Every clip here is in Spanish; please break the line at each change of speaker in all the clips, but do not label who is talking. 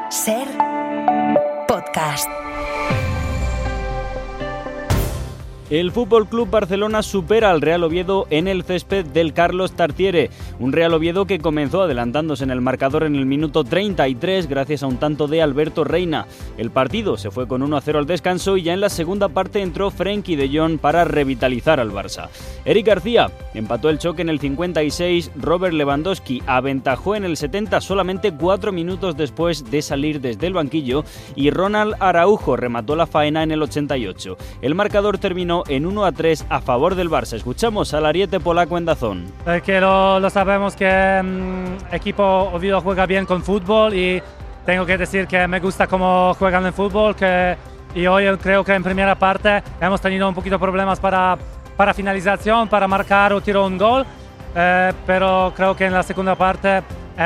Ser podcast.
El Fútbol Club Barcelona supera al Real Oviedo en el césped del Carlos Tartiere, un Real Oviedo que comenzó adelantándose en el marcador en el minuto 33 gracias a un tanto de Alberto Reina. El partido se fue con 1-0 al descanso y ya en la segunda parte entró Frenkie de Jong para revitalizar al Barça. Eric García empató el choque en el 56, Robert Lewandowski aventajó en el 70 solamente 4 minutos después de salir desde el banquillo y Ronald Araujo remató la faena en el 88. El marcador terminó en 1-3 a favor del Barça. Escuchamos al ariete polaco en DAZN.
Que lo sabemos que equipo Oviedo juega bien con fútbol y tengo que decir que me gusta cómo juegan en fútbol, y hoy creo que en primera parte hemos tenido un poquito de problemas para finalización, para marcar o tirar un gol, pero creo que en la segunda parte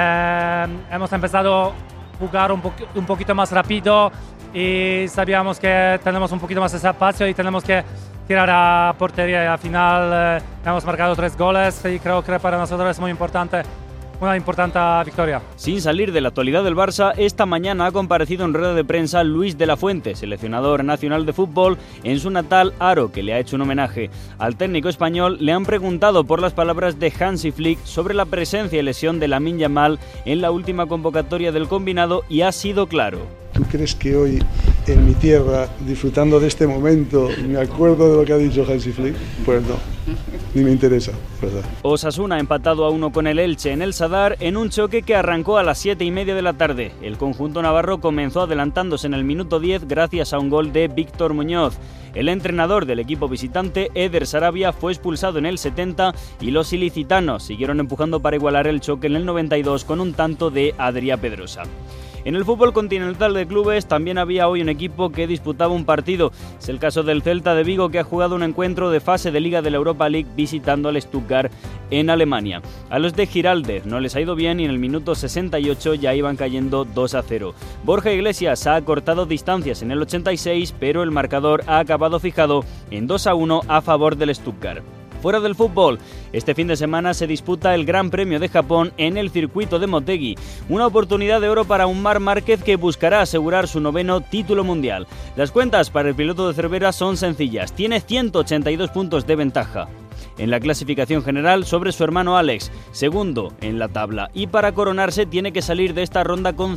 hemos empezado a jugar un poquito más rápido y sabíamos que tenemos un poquito más de espacio y tenemos que tirar a portería y al final hemos marcado 3 goles y creo que para nosotros es muy importante, una importante victoria.
Sin salir de la actualidad del Barça, esta mañana ha comparecido en rueda de prensa Luis de la Fuente, seleccionador nacional de fútbol, en su natal Haro, que le ha hecho un homenaje. Al técnico español le han preguntado por las palabras de Hansi Flick sobre la presencia y lesión de Lamine Yamal en la última convocatoria del combinado y ha sido claro.
¿Tú crees que hoy, en mi tierra, disfrutando de este momento, me acuerdo de lo que ha dicho Hansi Flick? Pues no, ni me interesa, ¿verdad?
Osasuna ha empatado a 1 con el Elche en el Sadar en un choque que arrancó a las 7:30 de la tarde. El conjunto navarro comenzó adelantándose en el minuto 10 gracias a un gol de Víctor Muñoz. El entrenador del equipo visitante, Eder Sarabia, fue expulsado en el 70 y los ilicitanos siguieron empujando para igualar el choque en el 92 con un tanto de Adrià Pedrosa. En el fútbol continental de clubes también había hoy un equipo que disputaba un partido. Es el caso del Celta de Vigo, que ha jugado un encuentro de fase de Liga de la Europa League visitando al Stuttgart en Alemania. A los de Giraldez no les ha ido bien y en el minuto 68 ya iban cayendo 2-0. Borja Iglesias ha acortado distancias en el 86, pero el marcador ha acabado fijado en 2-1 a favor del Stuttgart. Fuera del fútbol, este fin de semana se disputa el Gran Premio de Japón en el circuito de Motegi, una oportunidad de oro para un Marc Márquez que buscará asegurar su 9º título mundial. Las cuentas para el piloto de Cervera son sencillas, tiene 182 puntos de ventaja en la clasificación general sobre su hermano Alex, segundo en la tabla, y para coronarse tiene que salir de esta ronda con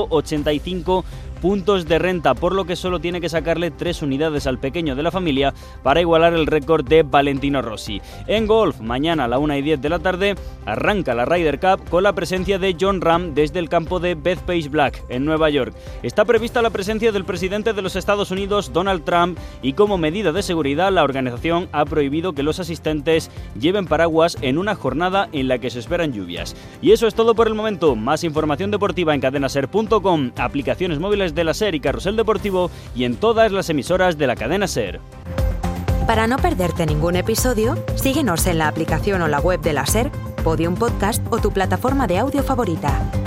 185 puntos de renta, por lo que solo tiene que sacarle 3 unidades al pequeño de la familia para igualar el récord de Valentino Rossi. En golf, mañana a la 1:10 de la tarde arranca la Ryder Cup con la presencia de Jon Rahm desde el campo de Bethpage Black en Nueva York. Está prevista la presencia del presidente de los Estados Unidos, Donald Trump, y como medida de seguridad la organización ha prohibido que los asistentes lleven paraguas en una jornada en la que se esperan lluvias. Y eso es todo por el momento. Más información deportiva en cadenaser.com, aplicaciones móviles de la SER y Carrusel Deportivo y en todas las emisoras de la cadena SER.
Para no perderte ningún episodio, síguenos en la aplicación o la web de la SER, Podium Podcast o tu plataforma de audio favorita.